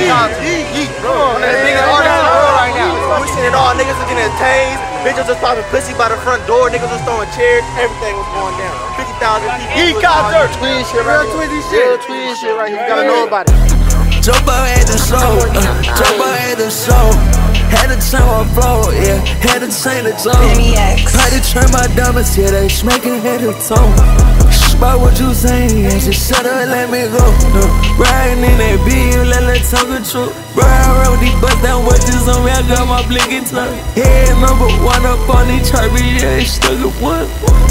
Yeet. Come on, man. Niggas all down the road right now. We seen it all. Niggas was getting tased. Bitches was popping pussy by the front door. Niggas was throwing chairs. Everything was going down. 50,000 people. Yeet concert. Twin shit right here. Real twin shit right here. You gotta know about it. Jobo had the show. Jobo had the show. Had to turn my flow, yeah. Had to change the tone. Had to turn my diamonds, yeah. They smacking head to toe. About what you saying, yeah. Just shut up and let me go. Riding in that beat, you let that tongue control. Bro, I rode these bust down watches on me. I got my blinking tongue. Head #1 up on these chart, yeah. It's stuck at one.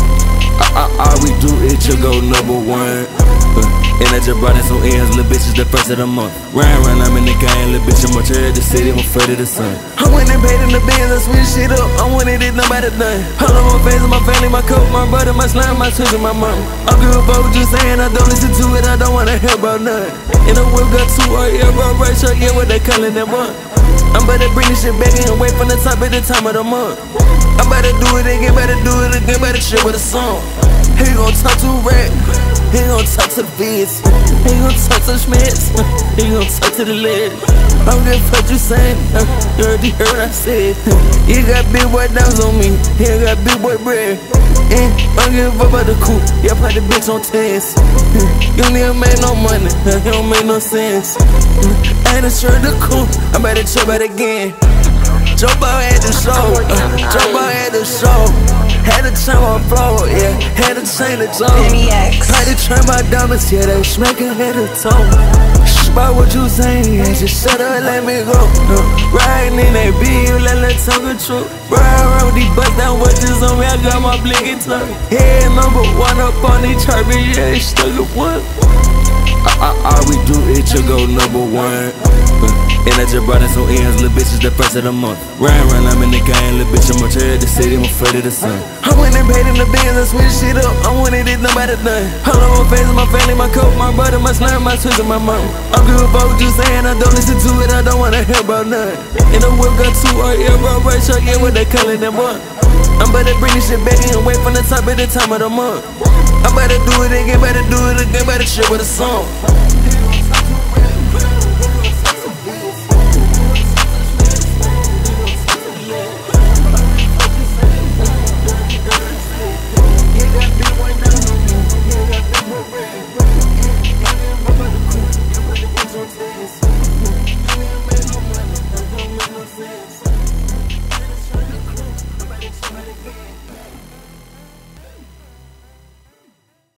All we do is to go #1. And I just brought in some ends, little bitches the first of the month. Run, I'm in the game, little bitch, I'm a of the city, I'm afraid of the sun. I went and paid in the Benz, I switch shit up, I wanted it, nobody done. All on my face, my family, my coat, my brother, my slime, my twins, and my mom. I'm good about what you saying, I don't listen to it, I don't wanna hear about none. In the whip got 2 yeah, bro, right short, yeah, what they calling them up. I'm about to bring this shit back and wait from the top at the time of the month. I'm about to do it again, better do it again, better shit with a song. He gon' talk to rap, he gon' talk to the Vids, he gon' talk to the Schmitz, he gon' talk to the lid. I don't give a fuck you saying, you already heard what I said. You got big boy downs on me, he got big boy bread. I don't give a fuck about the coupe, yeah, put the bitch on tens. You don't even make no money, it don't make no sense. I ain't assured the coupe, I'm about to trip out again. Jobo had the show, Jobo had the show. Had to turn my flow, yeah. Had to change the tone. Had to turn my diamonds, yeah. They smacking head to toe. About what you saying, yeah. Just shut up and let me go. Riding in that beat, you let that tongue control. Bro, I rode these bust down watches on me. I got my blinking tongue. Head #1 up on these chart, yeah. It's stuck at one. All we do is to go #1. And I just brought in some ends, little bitches the first of the month. Run, I'm in the game, little bitch, I'm a of the city, I'm afraid of the sun. I went and paid in the Benz, I switch shit up, I wanted it, nobody done. All on my face, my family, my coat, my brother, my slime, my twins, and my mom. I'm good about what you saying, I don't listen to it, I don't wanna hear about none. In the whip got 2 yeah, bro, right short, yeah, what they calling them up. I'm about to bring this shit back and wait from the top at the time of the month. I'm about to do it again, better shit with a song.